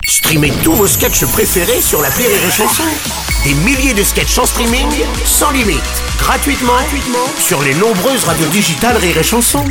Streamez tous vos sketchs préférés sur l'appli Rire et Chanson. Des milliers de sketchs en streaming, sans limite, gratuitement sur les nombreuses radios digitales Rire et Chanson.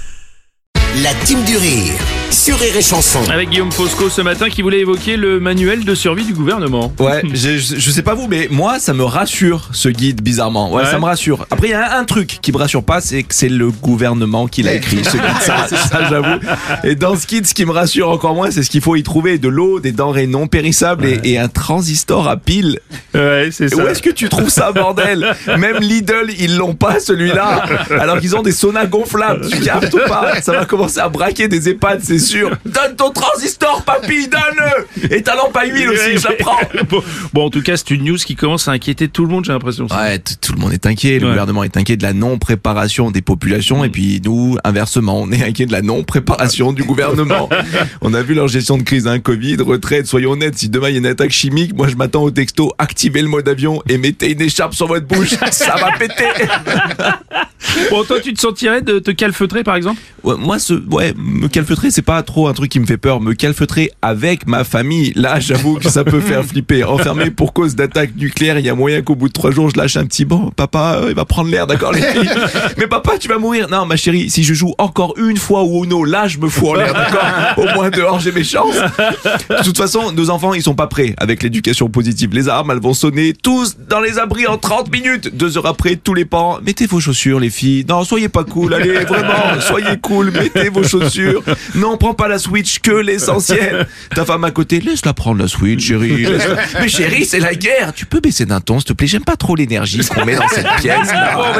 La team du rire sur Rire et Chanson. Avec Guillaume Fosco ce matin qui voulait évoquer le manuel de survie du gouvernement. Ouais, je sais pas vous, mais moi ça me rassure ce guide bizarrement. Ouais, ça me rassure. Après il y a un truc qui me rassure pas, c'est que c'est le gouvernement qui l'a écrit ce guide. Ça j'avoue. Et dans ce guide, ce qui me rassure encore moins, c'est ce qu'il faut y trouver: de l'eau, des denrées non périssables et un transistor à pile. Ouais, c'est ça. Où est-ce que tu trouves ça, bordel? Même Lidl, ils l'ont pas celui-là. Alors qu'ils ont des saunas gonflables. Tu captes ou pas? Ça va commencer à braquer des EHPAD, c'est sûr. Donne ton transistor, papy, donne-le. Et ta lampe à huile aussi, je la prends. Bon, en tout cas, c'est une news qui commence à inquiéter tout le monde, j'ai l'impression. Ouais, tout le monde est inquiet. Le gouvernement est inquiet de la non-préparation des populations. Et puis nous, inversement, on est inquiet de la non-préparation du gouvernement. On a vu leur gestion de crise, Covid, retraite. Soyons honnêtes, si demain il y a une attaque chimique, moi je m'attends au texto: activez le mode avion et mettez une écharpe sur votre bouche. Ça va péter. Bon, toi, tu te sentirais de te calfeutrer, par exemple? Ouais, moi, me calfeutrer, c'est pas trop un truc qui me fait peur. Me calfeutrer avec ma famille, là, j'avoue que ça peut faire flipper. Enfermé pour cause d'attaque nucléaire, il y a moyen qu'au bout de 3 jours, je lâche un petit bon. Papa, il va prendre l'air, d'accord, les filles? Mais papa, tu vas mourir. Non, ma chérie, si je joue encore une fois au Uno, là, je me fous en l'air, d'accord? Au moins dehors, j'ai mes chances. De toute façon, nos enfants, ils sont pas prêts avec l'éducation positive. Les armes, elles vont sonner tous dans les abris en 30 minutes. 2 heures après, tous les parents: mettez vos chaussures, les filles. Non, soyez pas cool, allez, vraiment, soyez cool, mettez vos chaussures. Non, prends pas la Switch, que l'essentiel. Ta femme à côté: laisse-la prendre la Switch, chérie. Mais chérie, c'est la guerre. Tu peux baisser d'un ton, s'il te plaît? J'aime pas trop l'énergie qu'on met dans cette pièce.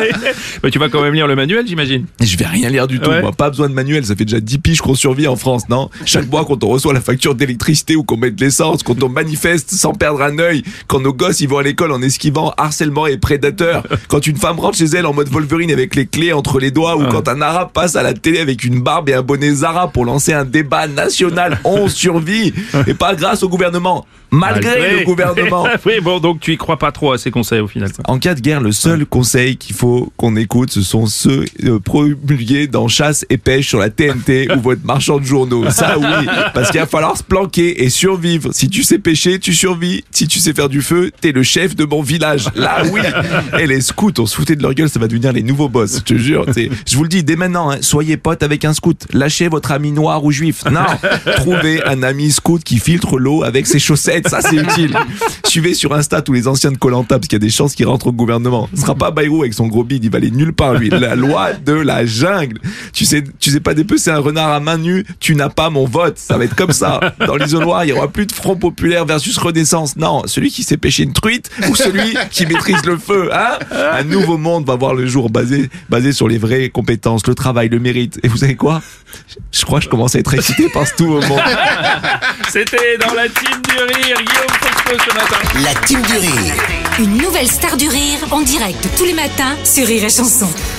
Mais tu vas quand même lire le manuel, j'imagine. Je vais rien lire du tout. Ouais. Moi, pas besoin de manuel. Ça fait déjà 10 piges qu'on survit en France, non? Chaque mois, quand on reçoit la facture d'électricité ou qu'on met de l'essence, quand on manifeste sans perdre un œil, quand nos gosses ils vont à l'école en esquivant harcèlement et prédateurs, quand une femme rentre chez elle en mode Wolverine avec les clés entre les doigts, ou quand un arabe passe à la télé avec une barbe et un bonnet Zara pour lancer un débat national, on survit. Et pas grâce au gouvernement, malgré le gouvernement. Oui, bon, donc tu y crois pas trop à ces conseils au final. En cas de guerre, le seul conseil qu'il faut qu'on écoute, ce sont ceux promulgués dans Chasse et Pêche sur la TNT ou votre marchand de journaux. Ça oui, parce qu'il va falloir se planquer et survivre. Si tu sais pêcher, tu survis. Si tu sais faire du feu, t'es le chef de mon village. Là oui. Et les scouts, on se foutait de leur gueule, ça va devenir les nouveaux boss, je te jure. Je vous le dis dès maintenant, soyez potes avec un scout. Lâchez votre ami noir ou juif. Non, trouvez un ami scout qui filtre l'eau avec ses chaussettes, ça c'est utile. Suivez sur Insta tous les anciens de Koh-Lanta, parce qu'il y a des chances qu'ils rentrent au gouvernement. Ce sera pas Bayrou avec son gros bide, il va aller nulle part lui. La loi de la jungle. Tu sais pas dépecer un renard à main nue, tu n'as pas mon vote. Ça va être comme ça. Dans l'isoloir, il y aura plus de Front Populaire versus Renaissance. Non, celui qui sait pêcher une truite ou celui qui maîtrise le feu, hein? Un nouveau monde va voir le jour basé sur les vraies compétences, le travail, le mérite. Et vous savez quoi? Je crois que je commence à être excité par ce tout au monde. C'était dans la team du rire, Guillaume Fosco ce matin. La team du rire. Une nouvelle star du rire en direct tous les matins sur Rire et Chanson.